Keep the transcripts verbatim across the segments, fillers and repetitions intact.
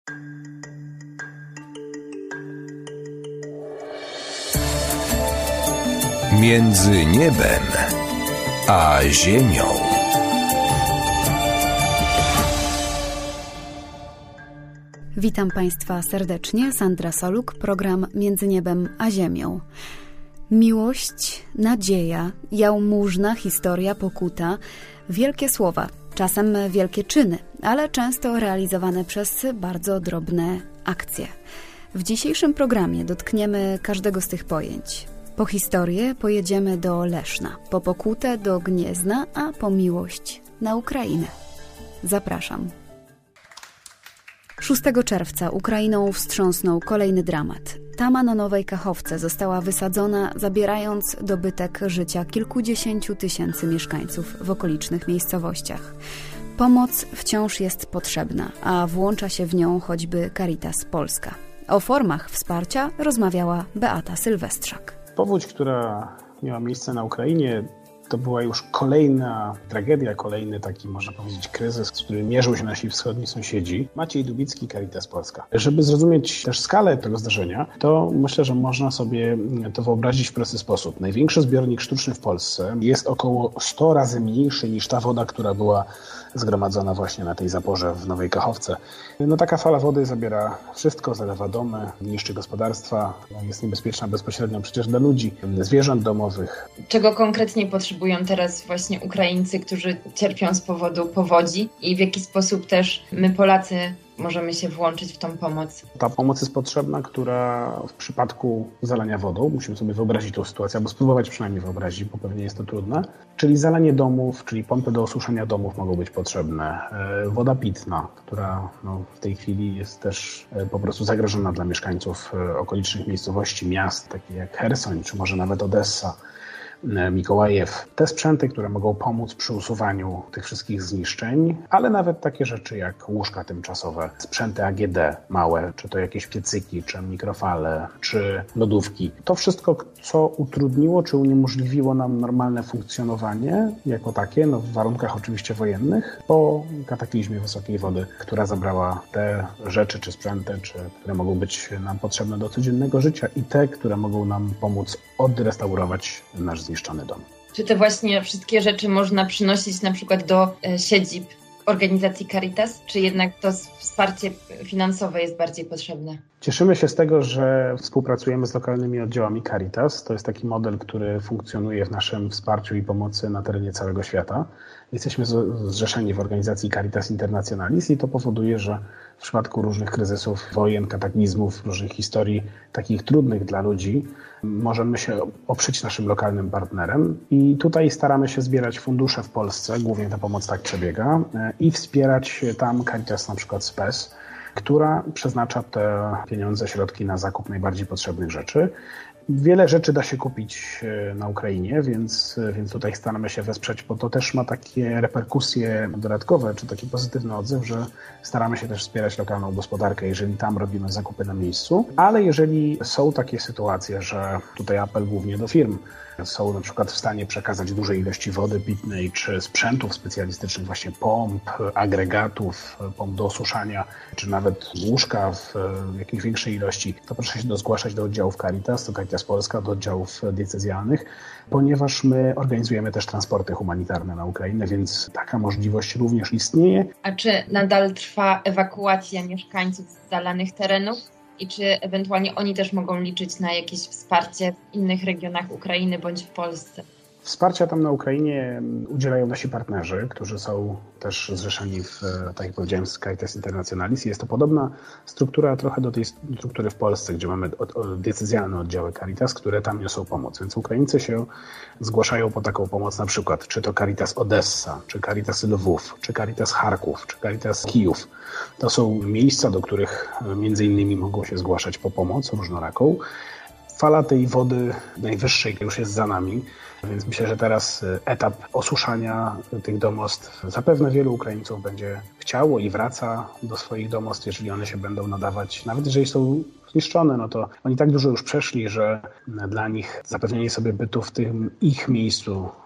Między niebem a ziemią. Witam Państwa serdecznie, Sandra Soluk, program Między niebem a ziemią. Miłość, nadzieja, jałmużna, historia, pokuta, wielkie słowa, czasem wielkie czyny, ale często realizowane przez bardzo drobne akcje. W dzisiejszym programie dotkniemy każdego z tych pojęć. Po historię pojedziemy do Leszna, po pokutę do Gniezna, a po miłość na Ukrainę. Zapraszam. szóstego czerwca Ukrainą wstrząsnął kolejny dramat. Tama na Nowej Kachowce została wysadzona, zabierając dobytek życia kilkudziesięciu tysięcy mieszkańców w okolicznych miejscowościach. Pomoc wciąż jest potrzebna, a włącza się w nią choćby Caritas Polska. O formach wsparcia rozmawiała Beata Sylwestrzak. Powódź, która miała miejsce na Ukrainie, to była już kolejna tragedia, kolejny taki, można powiedzieć, kryzys, z którym mierzą się nasi wschodni sąsiedzi. Maciej Dubicki, Caritas Polska. Żeby zrozumieć też skalę tego zdarzenia, to myślę, że można sobie to wyobrazić w prosty sposób. Największy zbiornik sztuczny w Polsce jest około sto razy mniejszy niż ta woda, która była zgromadzona właśnie na tej zaporze w Nowej Kachowce. No taka fala wody zabiera wszystko, zalewa domy, niszczy gospodarstwa, jest niebezpieczna bezpośrednio przecież dla ludzi, zwierząt domowych. Czego konkretnie potrzebują teraz właśnie Ukraińcy, którzy cierpią z powodu powodzi i w jaki sposób też my Polacy możemy się włączyć w tą pomoc? Ta pomoc jest potrzebna, która w przypadku zalania wodą, musimy sobie wyobrazić tę sytuację, albo spróbować przynajmniej wyobrazić, bo pewnie jest to trudne, czyli zalanie domów, czyli pompy do osuszenia domów mogą być potrzebne. Woda pitna, która no, w tej chwili jest też po prostu zagrożona dla mieszkańców okolicznych miejscowości, miast, takich jak Cherson, czy może nawet Odessa, Mikołajew. Te sprzęty, które mogą pomóc przy usuwaniu tych wszystkich zniszczeń, ale nawet takie rzeczy jak łóżka tymczasowe, sprzęty A G D małe, czy to jakieś piecyki, czy mikrofale, czy lodówki. To wszystko, co utrudniło, czy uniemożliwiło nam normalne funkcjonowanie jako takie, no w warunkach oczywiście wojennych, po kataklizmie wysokiej wody, która zabrała te rzeczy, czy sprzęty, czy które mogą być nam potrzebne do codziennego życia i te, które mogą nam pomóc odrestaurować nasz zniszczony dom. Czy te właśnie wszystkie rzeczy można przynosić na przykład do e, siedzib organizacji Caritas, czy jednak to wsparcie finansowe jest bardziej potrzebne? Cieszymy się z tego, że współpracujemy z lokalnymi oddziałami Caritas. To jest taki model, który funkcjonuje w naszym wsparciu i pomocy na terenie całego świata. Jesteśmy zrzeszeni w organizacji Caritas Internationalis i to powoduje, że w przypadku różnych kryzysów, wojen, kataklizmów, różnych historii takich trudnych dla ludzi, możemy się oprzeć naszym lokalnym partnerem i tutaj staramy się zbierać fundusze w Polsce, głównie ta pomoc tak przebiega, i wspierać tam Caritas na przykład Spes, która przeznacza te pieniądze, środki na zakup najbardziej potrzebnych rzeczy. Wiele rzeczy da się kupić na Ukrainie, więc, więc tutaj staramy się wesprzeć, bo to też ma takie reperkusje dodatkowe, czy taki pozytywny odzew, że staramy się też wspierać lokalną gospodarkę, jeżeli tam robimy zakupy na miejscu. Ale jeżeli są takie sytuacje, że tutaj apel głównie do firm, są na przykład w stanie przekazać duże ilości wody pitnej czy sprzętów specjalistycznych, właśnie pomp, agregatów, pomp do osuszania, czy nawet łóżka w jakiejś większej ilości, to proszę się zgłaszać do oddziałów Caritas, do Caritas Polska, do oddziałów diecezjalnych, ponieważ my organizujemy też transporty humanitarne na Ukrainę, więc taka możliwość również istnieje. A czy nadal trwa ewakuacja mieszkańców z zalanych terenów? I czy ewentualnie oni też mogą liczyć na jakieś wsparcie w innych regionach Ukrainy bądź w Polsce? Wsparcia tam na Ukrainie udzielają nasi partnerzy, którzy są też zrzeszeni w, tak jak powiedziałem, z Caritas Internationalis. Jest to podobna struktura trochę do tej struktury w Polsce, gdzie mamy od, od diecezjalne oddziały Caritas, które tam niosą pomoc. Więc Ukraińcy się zgłaszają po taką pomoc, na przykład czy to Caritas Odessa, czy Caritas Lwów, czy Caritas Charków, czy Caritas Kijów. To są miejsca, do których między innymi mogą się zgłaszać po pomoc różnoraką. Fala tej wody najwyższej już jest za nami, więc myślę, że teraz etap osuszania tych domostw zapewne wielu Ukraińców będzie chciało i wraca do swoich domostw, jeżeli one się będą nadawać. Nawet jeżeli są zniszczone, no to oni tak dużo już przeszli, że dla nich zapewnienie sobie bytu w tym ich miejscu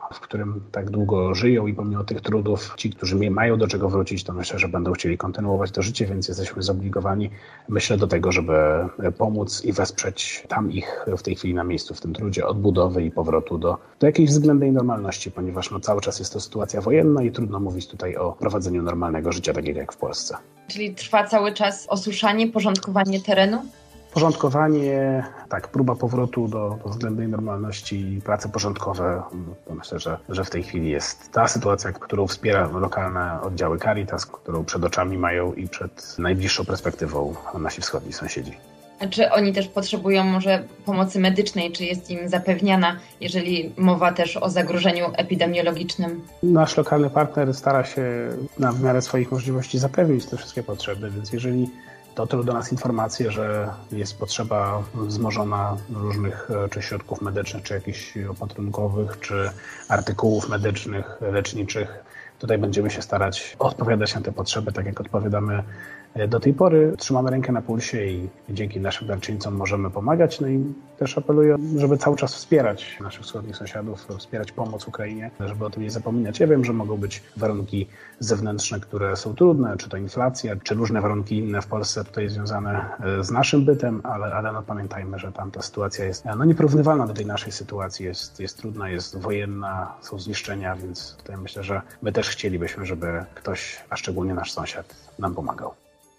w którym tak długo żyją i pomimo tych trudów ci, którzy mają do czego wrócić, to myślę, że będą chcieli kontynuować to życie, więc jesteśmy zobligowani, myślę, do tego, żeby pomóc i wesprzeć tam ich w tej chwili na miejscu w tym trudzie odbudowy i powrotu do, do jakiejś względnej normalności, ponieważ no, cały czas jest to sytuacja wojenna i trudno mówić tutaj o prowadzeniu normalnego życia, takiego jak w Polsce. Czyli trwa cały czas osuszanie, porządkowanie terenu? Porządkowanie, tak, próba powrotu do, do względnej normalności i prace porządkowe, to myślę, że, że w tej chwili jest ta sytuacja, którą wspiera lokalne oddziały Caritas, którą przed oczami mają i przed najbliższą perspektywą nasi wschodni sąsiedzi. A czy oni też potrzebują może pomocy medycznej, czy jest im zapewniana, jeżeli mowa też o zagrożeniu epidemiologicznym? Nasz lokalny partner stara się na w miarę swoich możliwości zapewnić te wszystkie potrzeby, więc jeżeli dotrą do nas informacje, że jest potrzeba wzmożona różnych czy środków medycznych, czy jakichś opatrunkowych, czy artykułów medycznych, leczniczych, tutaj będziemy się starać odpowiadać na te potrzeby, tak jak odpowiadamy do tej pory. Trzymamy rękę na pulsie i dzięki naszym darczyńcom możemy pomagać. No i też apeluję, żeby cały czas wspierać naszych wschodnich sąsiadów, wspierać pomoc Ukrainie, żeby o tym nie zapominać. Ja wiem, że mogą być warunki zewnętrzne, które są trudne, czy to inflacja, czy różne warunki inne w Polsce tutaj związane z naszym bytem, ale, ale no pamiętajmy, że tam ta sytuacja jest no nieporównywalna do tej naszej sytuacji. Jest, jest trudna, jest wojenna, są zniszczenia, więc tutaj myślę, że my też chcielibyśmy, żeby ktoś, a szczególnie nasz sąsiad, nam pomagał.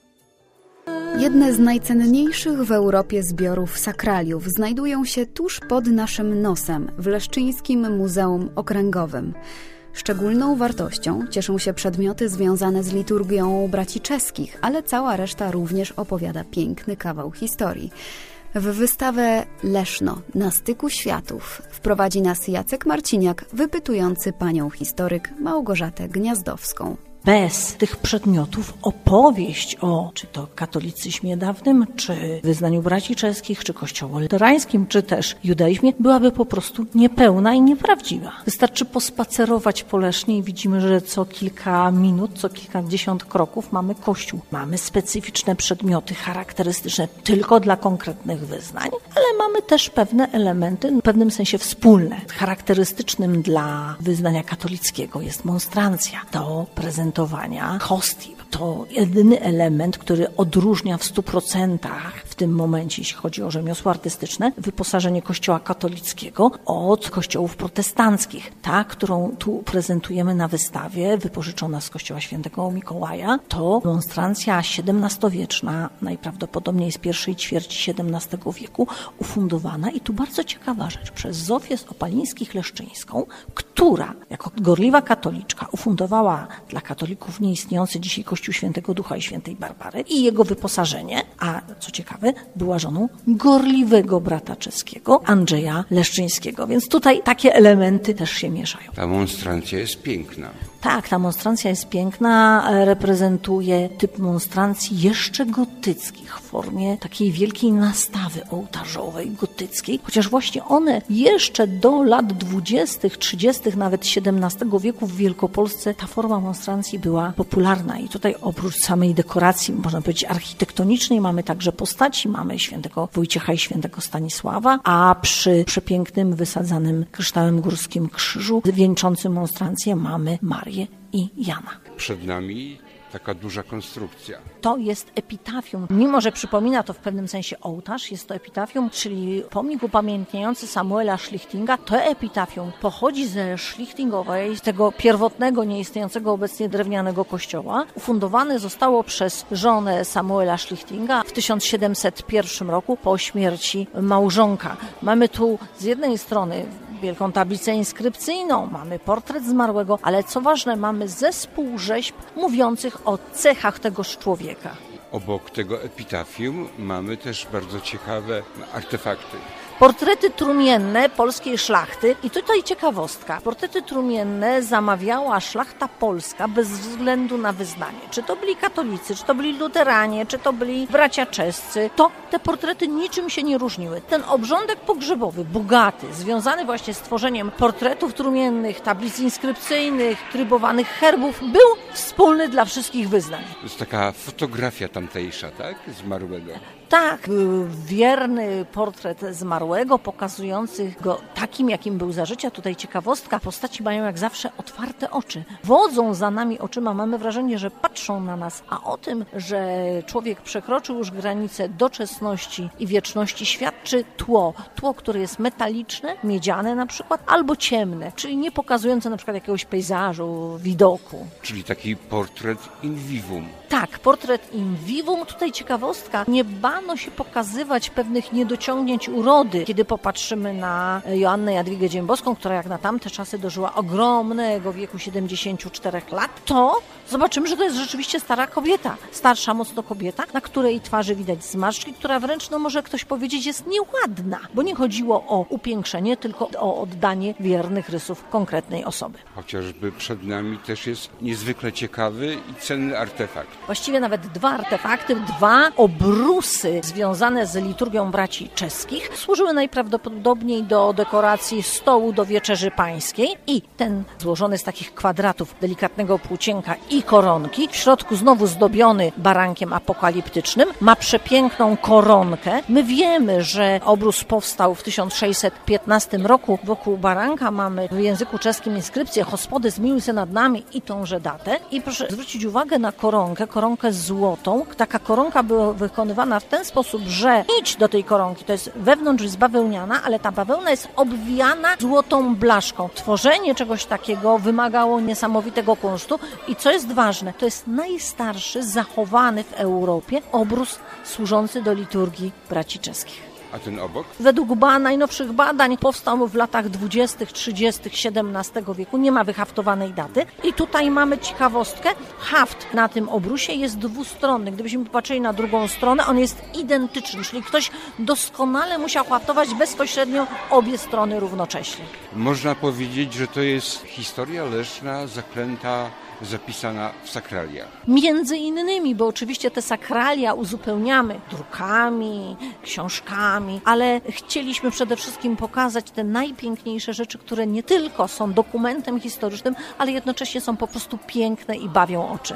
Jedne z najcenniejszych w Europie zbiorów sakraliów znajdują się tuż pod naszym nosem w Leszczyńskim Muzeum Okręgowym. Szczególną wartością cieszą się przedmioty związane z liturgią braci czeskich, ale cała reszta również opowiada piękny kawał historii. W wystawę Leszno na styku światów wprowadzi nas Jacek Marciniak, wypytujący panią historyk Małgorzatę Gniazdowską. Bez tych przedmiotów opowieść o czy to katolicyzmie dawnym, czy wyznaniu braci czeskich, czy kościołu luterańskim, czy też judaizmie byłaby po prostu niepełna i nieprawdziwa. Wystarczy pospacerować po Lesznie i widzimy, że co kilka minut, co kilkadziesiąt kroków mamy kościół. Mamy specyficzne przedmioty charakterystyczne tylko dla konkretnych wyznań, ale mamy też pewne elementy, w pewnym sensie wspólne. Charakterystycznym dla wyznania katolickiego jest monstrancja. To prezentowanie hostii. To jedyny element, który odróżnia w stu procentach w tym momencie, jeśli chodzi o rzemiosło artystyczne, wyposażenie kościoła katolickiego od kościołów protestanckich. Ta, którą tu prezentujemy na wystawie, wypożyczona z kościoła świętego Mikołaja, to monstrancja siedemnastowieczna, najprawdopodobniej z pierwszej ćwierci siedemnastego wieku, ufundowana i tu bardzo ciekawa rzecz, przez Zofię Opalińskich-Leszczyńską, która jako gorliwa katoliczka ufundowała dla katolików nieistniejący dzisiaj Kościół Świętego Ducha i Świętej Barbary i jego wyposażenie, a co ciekawe, była żoną gorliwego brata czeskiego, Andrzeja Leszczyńskiego, więc tutaj takie elementy też się mieszają. Ta monstrancja jest piękna. Tak, ta monstrancja jest piękna, reprezentuje typ monstrancji jeszcze gotyckich w formie takiej wielkiej nastawy ołtarzowej, gotyckiej, chociaż właśnie one jeszcze do lat dwudziestych, trzydziestych, nawet siedemnastego wieku w Wielkopolsce ta forma monstrancji była popularna i tutaj oprócz samej dekoracji, można powiedzieć architektonicznej, mamy także postaci, mamy świętego Wojciecha i świętego Stanisława, a przy przepięknym, wysadzanym kryształem górskim krzyżu wieńczącym monstrancję mamy Marię i Jana. Przed nami taka duża konstrukcja. To jest epitafium. Mimo że przypomina to w pewnym sensie ołtarz, jest to epitafium, czyli pomnik upamiętniający Samuela Schlichtinga. To epitafium pochodzi ze Schlichtingowej, z tego pierwotnego, nieistniejącego obecnie drewnianego kościoła. Ufundowane zostało przez żonę Samuela Schlichtinga w tysiąc siedemset pierwszym roku po śmierci małżonka. Mamy tu z jednej strony wielką tablicę inskrypcyjną, mamy portret zmarłego, ale co ważne, mamy zespół rzeźb mówiących o cechach tegoż człowieka. Obok tego epitafium mamy też bardzo ciekawe artefakty. Portrety trumienne polskiej szlachty i tutaj ciekawostka. Portrety trumienne zamawiała szlachta polska bez względu na wyznanie. Czy to byli katolicy, czy to byli luteranie, czy to byli bracia czescy, to te portrety niczym się nie różniły. Ten obrządek pogrzebowy, bogaty, związany właśnie z tworzeniem portretów trumiennych, tablic inskrypcyjnych, trybowanych herbów, był wspólny dla wszystkich wyznań. To jest taka fotografia tamtejsza, tak? Zmarłego. Tak, wierny portret zmarłego. wesołego, pokazujących go takim, jakim był za życia. Tutaj ciekawostka, postaci mają jak zawsze otwarte oczy. Wodzą za nami oczyma, mamy wrażenie, że patrzą na nas, a o tym, że człowiek przekroczył już granicę doczesności i wieczności, świadczy tło. Tło, które jest metaliczne, miedziane na przykład, albo ciemne, czyli nie pokazujące na przykład jakiegoś pejzażu, widoku. Czyli taki portret in vivum. Tak, portret in vivum. Tutaj ciekawostka, nie bano się pokazywać pewnych niedociągnięć urody. Kiedy popatrzymy na Joannę Jadwigę Dziembowską, która jak na tamte czasy dożyła ogromnego wieku siedemdziesięciu czterech lat, to zobaczymy, że to jest rzeczywiście stara kobieta. Starsza mocno kobieta, na której twarzy widać zmarszczki, która wręcz, no może ktoś powiedzieć, jest nieładna, bo nie chodziło o upiększenie, tylko o oddanie wiernych rysów konkretnej osoby. Chociażby przed nami też jest niezwykle ciekawy i cenny artefakt. Właściwie nawet dwa artefakty, dwa obrusy związane z liturgią braci czeskich służyły najprawdopodobniej do dekoracji stołu do wieczerzy pańskiej i ten złożony z takich kwadratów delikatnego płócienka i koronki, w środku znowu zdobiony barankiem apokaliptycznym, ma przepiękną koronkę. My wiemy, że obrus powstał w tysiąc sześćset piętnastym roku. Wokół baranka mamy w języku czeskim inskrypcję Hospody zmiłuj się nad nami i tąże datę. I proszę zwrócić uwagę na koronkę, koronkę złotą. Taka koronka była wykonywana w ten sposób, że nić do tej koronki to jest wewnątrz jest bawełniana, ale ta bawełna jest obwijana złotą blaszką. Tworzenie czegoś takiego wymagało niesamowitego kunsztu i co jest ważne, to jest najstarszy zachowany w Europie obrus służący do liturgii braci czeskich. A ten obok? Według ba- najnowszych badań powstał w latach dwudziestych, trzydziestych siedemnastego wieku. Nie ma wyhaftowanej daty. I tutaj mamy ciekawostkę. Haft na tym obrusie jest dwustronny. Gdybyśmy popatrzyli na drugą stronę, on jest identyczny, czyli ktoś doskonale musiał haftować bezpośrednio obie strony równocześnie. Można powiedzieć, że to jest historia leśna zaklęta, zapisana w sakraliach. Między innymi, bo oczywiście te sakralia uzupełniamy drukami, książkami, ale chcieliśmy przede wszystkim pokazać te najpiękniejsze rzeczy, które nie tylko są dokumentem historycznym, ale jednocześnie są po prostu piękne i bawią oczy.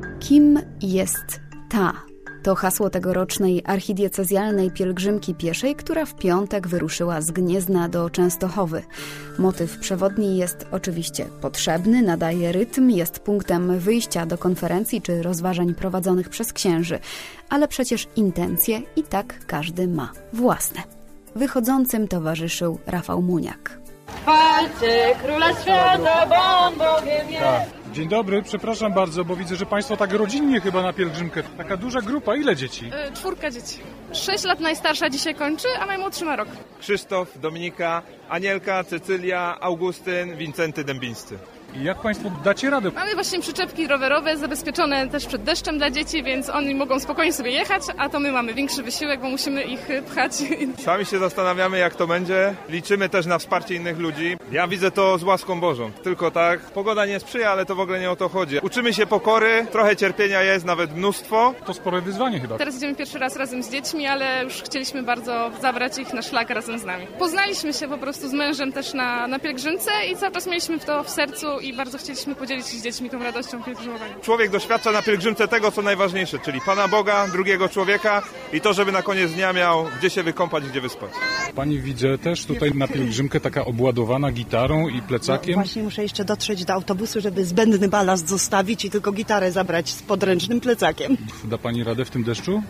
Kim jest ta? To hasło tegorocznej archidiecezjalnej pielgrzymki pieszej, która w piątek wyruszyła z Gniezna do Częstochowy. Motyw przewodni jest oczywiście potrzebny, nadaje rytm, jest punktem wyjścia do konferencji czy rozważań prowadzonych przez księży. Ale przecież intencje i tak każdy ma własne. Wychodzącym towarzyszył Rafał Muniak. Chwalcie Króla Świata, bo On Bogiem jest. Tak. Dzień dobry, przepraszam bardzo, bo widzę, że Państwo tak rodzinnie chyba na pielgrzymkę. Taka duża grupa, ile dzieci? Yy, czwórka dzieci. Sześć lat najstarsza dzisiaj kończy, a najmłodszy ma rok. Krzysztof, Dominika, Anielka, Cecylia, Augustyn, Wincenty Dębińscy. I jak Państwo dacie radę? Mamy właśnie przyczepki rowerowe zabezpieczone też przed deszczem dla dzieci, więc oni mogą spokojnie sobie jechać, a to my mamy większy wysiłek, bo musimy ich pchać. Sami się zastanawiamy, jak to będzie. Liczymy też na wsparcie innych ludzi. Ja widzę to z łaską Bożą. Tylko tak, pogoda nie sprzyja, ale to w ogóle nie o to chodzi. Uczymy się pokory, trochę cierpienia jest, nawet mnóstwo. To spore wyzwanie chyba. Teraz idziemy pierwszy raz razem z dziećmi, ale już chcieliśmy bardzo zabrać ich na szlak razem z nami. Poznaliśmy się po prostu z mężem też na, na pielgrzymce i cały czas mieliśmy to w sercu i bardzo chcieliśmy podzielić się z dziećmi tą radością pielgrzymowania. Człowiek doświadcza na pielgrzymce tego, co najważniejsze, czyli Pana Boga, drugiego człowieka i to, żeby na koniec dnia miał gdzie się wykąpać, gdzie wyspać. Pani widzę też tutaj na pielgrzymkę taka obładowana gitarą i plecakiem. No właśnie muszę jeszcze dotrzeć do autobusu, żeby zbędny balast zostawić i tylko gitarę zabrać z podręcznym plecakiem. Da Pani radę w tym deszczu?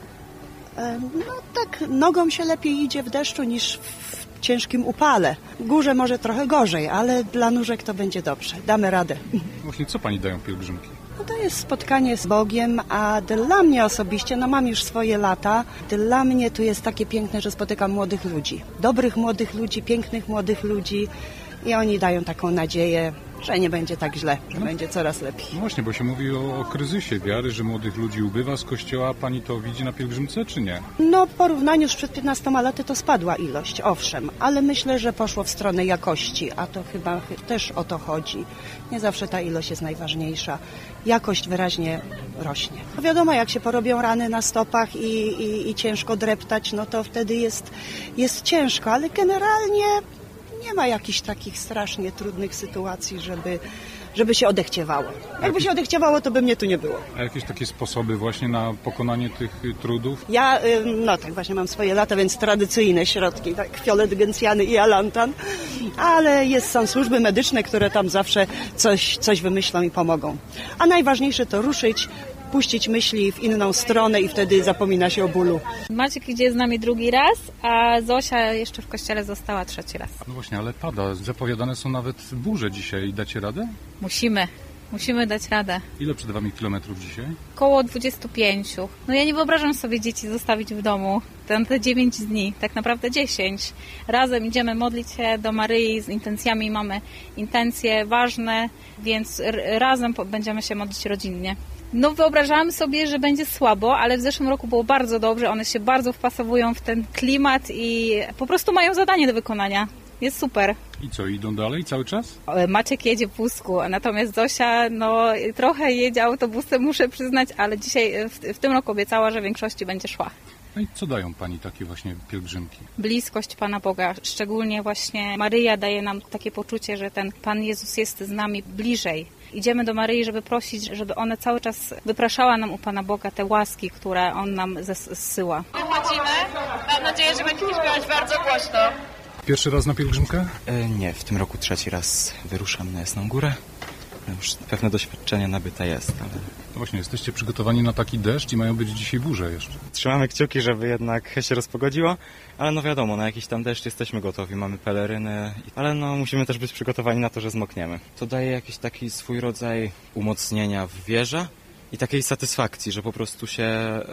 No tak, nogą się lepiej idzie w deszczu niż w ciężkim upale. W górze może trochę gorzej, ale dla nóżek to będzie dobrze. Damy radę. Właśnie co Pani dają pielgrzymki? No to jest spotkanie z Bogiem, a dla mnie osobiście, no mam już swoje lata, dla mnie to jest takie piękne, że spotykam młodych ludzi. Dobrych młodych ludzi, pięknych młodych ludzi i oni dają taką nadzieję, że nie będzie tak źle, że no, będzie coraz lepiej. No właśnie, bo się mówi o, o kryzysie wiary, że młodych ludzi ubywa z kościoła. Pani to widzi na pielgrzymce, czy nie? No w porównaniu z przed piętnastoma laty to spadła ilość, owszem, ale myślę, że poszło w stronę jakości, a to chyba też o to chodzi. Nie zawsze ta ilość jest najważniejsza. Jakość wyraźnie rośnie. No wiadomo, jak się porobią rany na stopach i, i, i ciężko dreptać, no to wtedy jest, jest ciężko, ale generalnie nie ma jakichś takich strasznie trudnych sytuacji, żeby, żeby się odechciewało. Jakby się odechciewało, to by mnie tu nie było. A jakieś takie sposoby właśnie na pokonanie tych trudów? Ja, no tak, właśnie mam swoje lata, więc tradycyjne środki, tak, fiolet gencjany i alantan, ale jest, są służby medyczne, które tam zawsze coś, coś wymyślą i pomogą. A najważniejsze to ruszyć, puścić myśli w inną stronę i wtedy zapomina się o bólu. Maciek idzie z nami drugi raz, a Zosia jeszcze w kościele została trzeci raz. No właśnie, ale pada. Zapowiadane są nawet burze dzisiaj. Dacie radę? Musimy. Musimy dać radę. Ile przed wami kilometrów dzisiaj? Koło dwadzieścia pięć. No ja nie wyobrażam sobie dzieci zostawić w domu. Te, te dziewięć dni, tak naprawdę dziesięć. Razem idziemy modlić się do Maryi z intencjami. Mamy intencje ważne, więc r- razem będziemy się modlić rodzinnie. No wyobrażałam sobie, że będzie słabo, ale w zeszłym roku było bardzo dobrze. One się bardzo wpasowują w ten klimat i po prostu mają zadanie do wykonania. Jest super. I co, idą dalej cały czas? Maciek jedzie w wózku, natomiast Zosia no trochę jedzie autobusem, muszę przyznać, ale dzisiaj w, w tym roku obiecała, że w większości będzie szła. No i co dają Pani takie właśnie pielgrzymki? Bliskość Pana Boga, szczególnie właśnie Maryja daje nam takie poczucie, że ten Pan Jezus jest z nami bliżej. Idziemy do Maryi, żeby prosić, żeby ona cały czas wypraszała nam u Pana Boga te łaski, które On nam zsyła. Wychodzimy, mam nadzieję, że będziecie śpiewać bardzo głośno. Pierwszy raz na pielgrzymkę? E, nie, w tym roku trzeci raz wyruszam na Jasną Górę. Już pewne doświadczenie nabyte jest, ale... No właśnie, jesteście przygotowani na taki deszcz i mają być dzisiaj burze jeszcze. Trzymamy kciuki, żeby jednak się rozpogodziło, ale no wiadomo, na jakiś tam deszcz jesteśmy gotowi, mamy peleryny, ale no musimy też być przygotowani na to, że zmokniemy. To daje jakiś taki swój rodzaj umocnienia w wierze i takiej satysfakcji, że po prostu się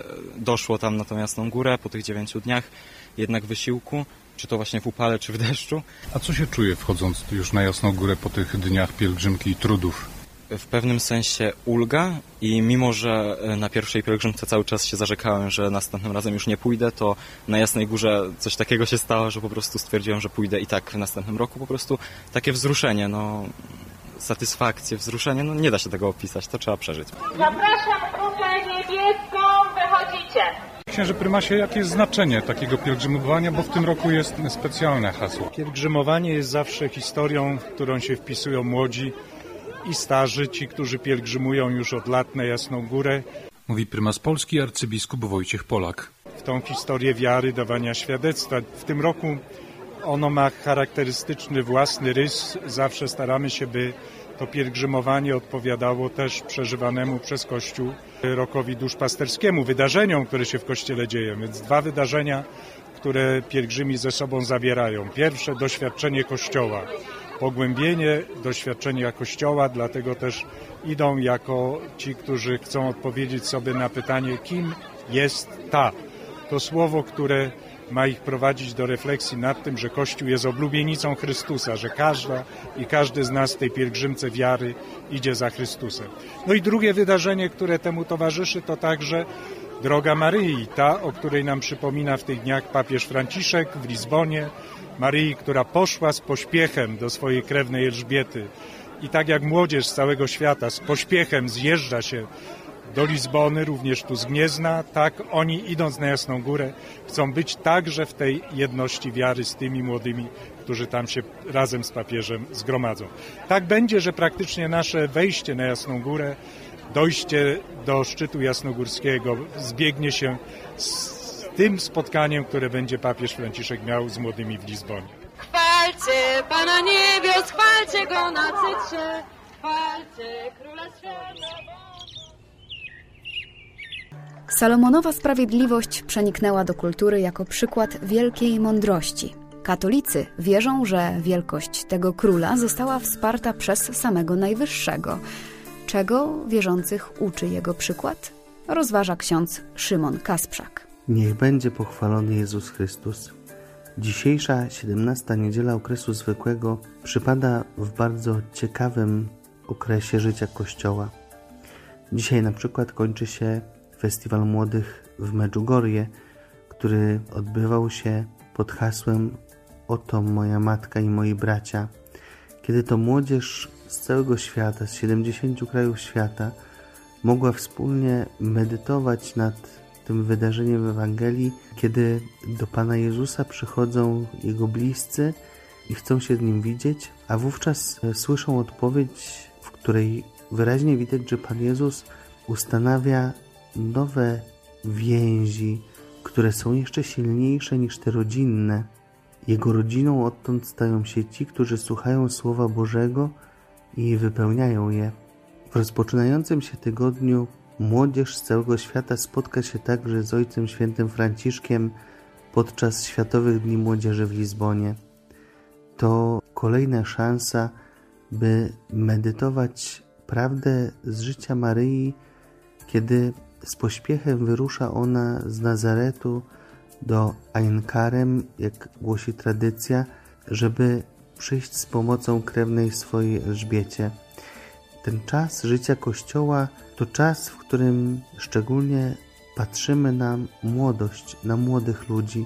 doszło tam na tą Jasną Górę po tych dziewięciu dniach, jednak wysiłku, czy to właśnie w upale, czy w deszczu. A co się czuje wchodząc już na Jasną Górę po tych dniach pielgrzymki i trudów? W pewnym sensie ulga i mimo, że na pierwszej pielgrzymce cały czas się zarzekałem, że następnym razem już nie pójdę, to na Jasnej Górze coś takiego się stało, że po prostu stwierdziłem, że pójdę i tak w następnym roku. Po prostu takie wzruszenie, no satysfakcję, wzruszenie, no nie da się tego opisać, to trzeba przeżyć. Zapraszam grupę niebieską, wychodzicie. Księże prymasie, jakie jest znaczenie takiego pielgrzymowania, bo w tym roku jest specjalne hasło? Pielgrzymowanie jest zawsze historią, w którą się wpisują młodzi i starzy, ci, którzy pielgrzymują już od lat na Jasną Górę. Mówi prymas Polski arcybiskup Wojciech Polak. W tą historię wiary, dawania świadectwa. W tym roku ono ma charakterystyczny własny rys. Zawsze staramy się, by to pielgrzymowanie odpowiadało też przeżywanemu przez Kościół rokowi duszpasterskiemu, wydarzeniom, które się w Kościele dzieją. Więc dwa wydarzenia, które pielgrzymi ze sobą zawierają. Pierwsze, doświadczenie Kościoła. Pogłębienie doświadczenia Kościoła, dlatego też idą jako ci, którzy chcą odpowiedzieć sobie na pytanie, kim jest ta. To słowo, które ma ich prowadzić do refleksji nad tym, że Kościół jest oblubienicą Chrystusa, że każda i każdy z nas w tej pielgrzymce wiary idzie za Chrystusem. No i drugie wydarzenie, które temu towarzyszy, to także droga Maryi, ta, o której nam przypomina w tych dniach papież Franciszek w Lizbonie, Maryi, która poszła z pośpiechem do swojej krewnej Elżbiety i tak jak młodzież z całego świata z pośpiechem zjeżdża się do Lizbony, również tu z Gniezna, tak oni idąc na Jasną Górę chcą być także w tej jedności wiary z tymi młodymi, którzy tam się razem z papieżem zgromadzą. Tak będzie, że praktycznie nasze wejście na Jasną Górę, dojście do szczytu jasnogórskiego zbiegnie się z tym spotkaniem, które będzie papież Franciszek miał z młodymi w Lizbonie. Chwalcie Pana niebios, chwalcie Go na cytrze, chwalcie Króla Świata. Salomonowa sprawiedliwość przeniknęła do kultury jako przykład wielkiej mądrości. Katolicy wierzą, że wielkość tego króla została wsparta przez samego Najwyższego. Czego wierzących uczy jego przykład? Rozważa ksiądz Szymon Kasprzak. Niech będzie pochwalony Jezus Chrystus. Dzisiejsza siedemnasta niedziela okresu zwykłego przypada w bardzo ciekawym okresie życia Kościoła. Dzisiaj na przykład kończy się Festiwal Młodych w Medjugorje, który odbywał się pod hasłem Oto moja matka i moi bracia, kiedy to młodzież z całego świata, z siedemdziesięciu krajów świata mogła wspólnie medytować nad tym wydarzeniem w Ewangelii, kiedy do Pana Jezusa przychodzą Jego bliscy i chcą się z Nim widzieć, a wówczas słyszą odpowiedź w której wyraźnie widać, że Pan Jezus ustanawia nowe więzi, które są jeszcze silniejsze niż te rodzinne. Jego rodziną odtąd stają się ci, którzy słuchają Słowa Bożego i wypełniają je. W rozpoczynającym się tygodniu młodzież z całego świata spotka się także z Ojcem Świętym Franciszkiem podczas Światowych Dni Młodzieży w Lizbonie. To kolejna szansa, by medytować prawdę z życia Maryi, kiedy z pośpiechem wyrusza ona z Nazaretu do Ain Karem, jak głosi tradycja, żeby przyjść z pomocą krewnej swojej Elżbiecie. Ten czas życia Kościoła to czas, w którym szczególnie patrzymy na młodość, na młodych ludzi.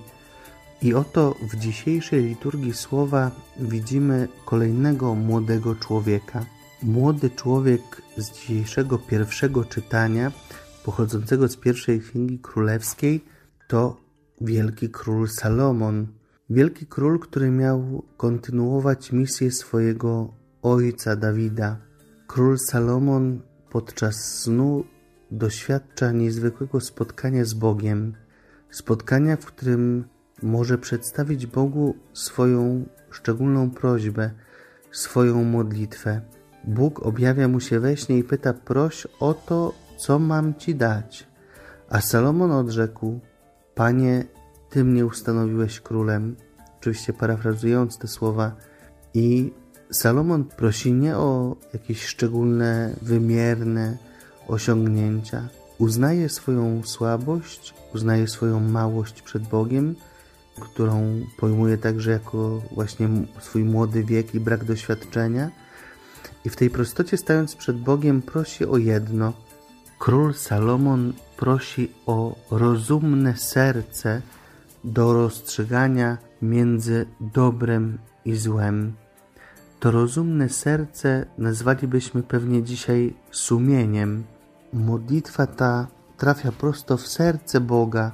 I oto w dzisiejszej liturgii słowa widzimy kolejnego młodego człowieka. Młody człowiek z dzisiejszego pierwszego czytania, pochodzącego z pierwszej Księgi Królewskiej, to wielki król Salomon. Wielki król, który miał kontynuować misję swojego ojca Dawida. Król Salomon podczas snu doświadcza niezwykłego spotkania z Bogiem. Spotkania, w którym może przedstawić Bogu swoją szczególną prośbę, swoją modlitwę. Bóg objawia mu się we śnie i pyta: proś o to, co mam ci dać. A Salomon odrzekł: Panie, Ty mnie ustanowiłeś królem. Oczywiście parafrazując te słowa. I Salomon prosi nie o jakieś szczególne, wymierne osiągnięcia. Uznaje swoją słabość, uznaje swoją małość przed Bogiem, którą pojmuje także jako właśnie swój młody wiek i brak doświadczenia. I w tej prostocie, stając przed Bogiem, prosi o jedno. Król Salomon prosi o rozumne serce do rozstrzygania między dobrem i złem. To rozumne serce nazwalibyśmy pewnie dzisiaj sumieniem. Modlitwa ta trafia prosto w serce Boga.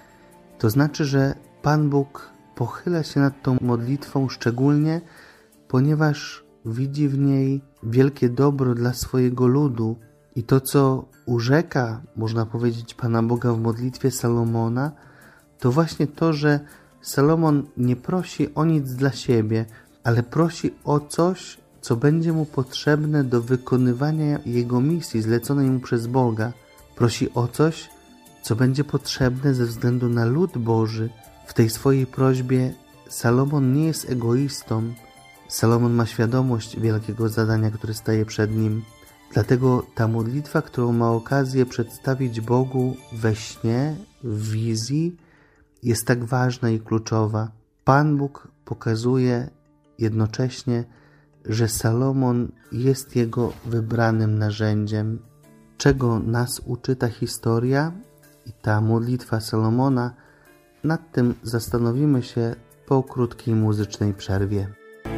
To znaczy, że Pan Bóg pochyla się nad tą modlitwą szczególnie, ponieważ widzi w niej wielkie dobro dla swojego ludu. I to, co urzeka, można powiedzieć, Pana Boga w modlitwie Salomona, to właśnie to, że Salomon nie prosi o nic dla siebie, ale prosi o coś, co będzie mu potrzebne do wykonywania jego misji zleconej mu przez Boga. Prosi o coś, co będzie potrzebne ze względu na lud Boży. W tej swojej prośbie Salomon nie jest egoistą. Salomon ma świadomość wielkiego zadania, które staje przed nim. Dlatego ta modlitwa, którą ma okazję przedstawić Bogu we śnie, w wizji, jest tak ważna i kluczowa. Pan Bóg pokazuje jednocześnie, że Salomon jest jego wybranym narzędziem. Czego nas uczy ta historia i ta modlitwa Salomona? Nad tym zastanowimy się po krótkiej muzycznej przerwie.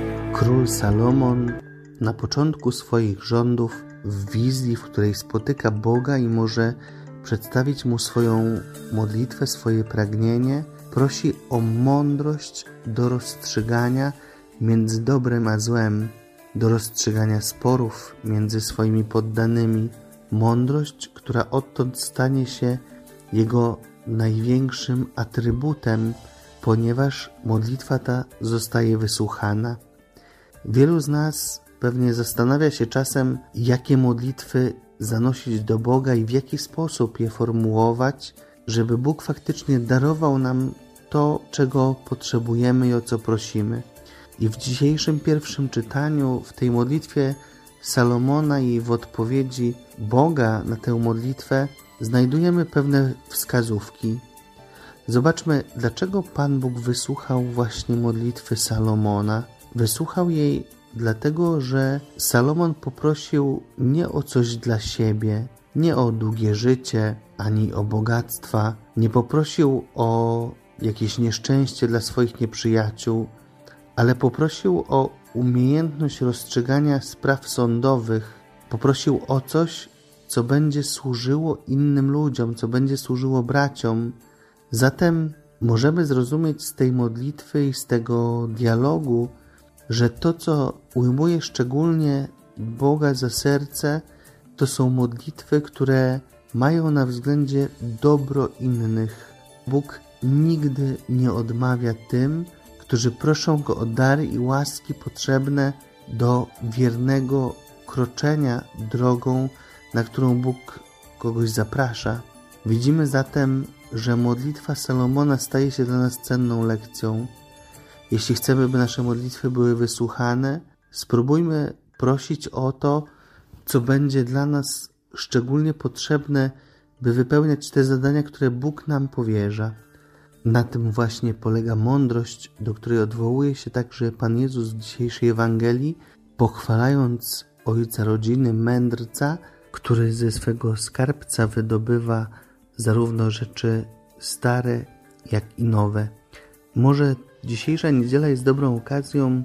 Król Salomon na początku swoich rządów, w wizji, w której spotyka Boga i może przedstawić Mu swoją modlitwę, swoje pragnienie, prosi o mądrość do rozstrzygania między dobrem a złem, do rozstrzygania sporów między swoimi poddanymi. Mądrość, która odtąd stanie się jego największym atrybutem, ponieważ modlitwa ta zostaje wysłuchana. Wielu z nas pewnie zastanawia się czasem, jakie modlitwy zanosić do Boga i w jaki sposób je formułować, żeby Bóg faktycznie darował nam to, czego potrzebujemy i o co prosimy. I w dzisiejszym pierwszym czytaniu, w tej modlitwie Salomona i w odpowiedzi Boga na tę modlitwę znajdujemy pewne wskazówki. Zobaczmy, dlaczego Pan Bóg wysłuchał właśnie modlitwy Salomona. Wysłuchał jej dlatego, że Salomon poprosił nie o coś dla siebie, nie o długie życie, ani o bogactwa, nie poprosił o jakieś nieszczęście dla swoich nieprzyjaciół, ale poprosił o umiejętność rozstrzygania spraw sądowych. Poprosił o coś, co będzie służyło innym ludziom, co będzie służyło braciom. Zatem możemy zrozumieć z tej modlitwy i z tego dialogu, że to, co ujmuje szczególnie Boga za serce to są modlitwy, które mają na względzie dobro innych. Bóg nigdy nie odmawia tym, którzy proszą Go o dary i łaski potrzebne do wiernego kroczenia drogą, na którą Bóg kogoś zaprasza. Widzimy zatem, że modlitwa Salomona staje się dla nas cenną lekcją. Jeśli chcemy, by nasze modlitwy były wysłuchane, spróbujmy prosić o to, co będzie dla nas szczególnie potrzebne, by wypełniać te zadania, które Bóg nam powierza. Na tym właśnie polega mądrość, do której odwołuje się także Pan Jezus w dzisiejszej Ewangelii, pochwalając ojca rodziny, mędrca, który ze swego skarbca wydobywa zarówno rzeczy stare, jak i nowe. Może dzisiejsza niedziela jest dobrą okazją,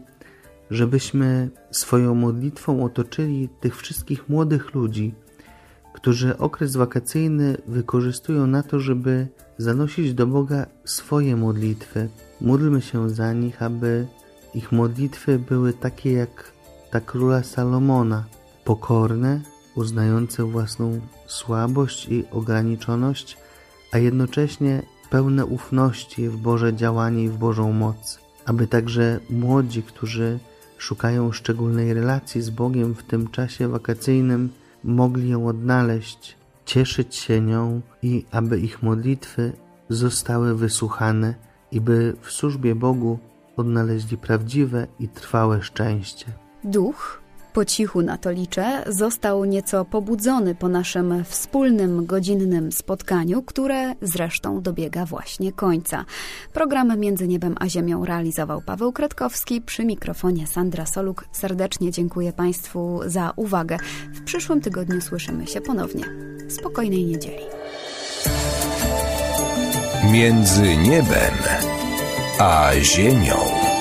żebyśmy swoją modlitwą otoczyli tych wszystkich młodych ludzi, którzy okres wakacyjny wykorzystują na to, żeby zanosić do Boga swoje modlitwy. Módlmy się za nich, aby ich modlitwy były takie jak ta króla Salomona, pokorne, uznające własną słabość i ograniczoność, a jednocześnie pełne ufności w Boże działanie i w Bożą moc. Aby także młodzi, którzy szukają szczególnej relacji z Bogiem w tym czasie wakacyjnym, mogli ją odnaleźć, cieszyć się nią i aby ich modlitwy zostały wysłuchane i by w służbie Bogu odnaleźli prawdziwe i trwałe szczęście. Duch, po cichu na to liczę, został nieco pobudzony po naszym wspólnym godzinnym spotkaniu, które zresztą dobiega właśnie końca. Program Między Niebem a Ziemią realizował Paweł Kretkowski, przy mikrofonie Sandra Soluk. Serdecznie dziękuję Państwu za uwagę. W przyszłym tygodniu słyszymy się ponownie. Spokojnej niedzieli. Między Niebem a Ziemią.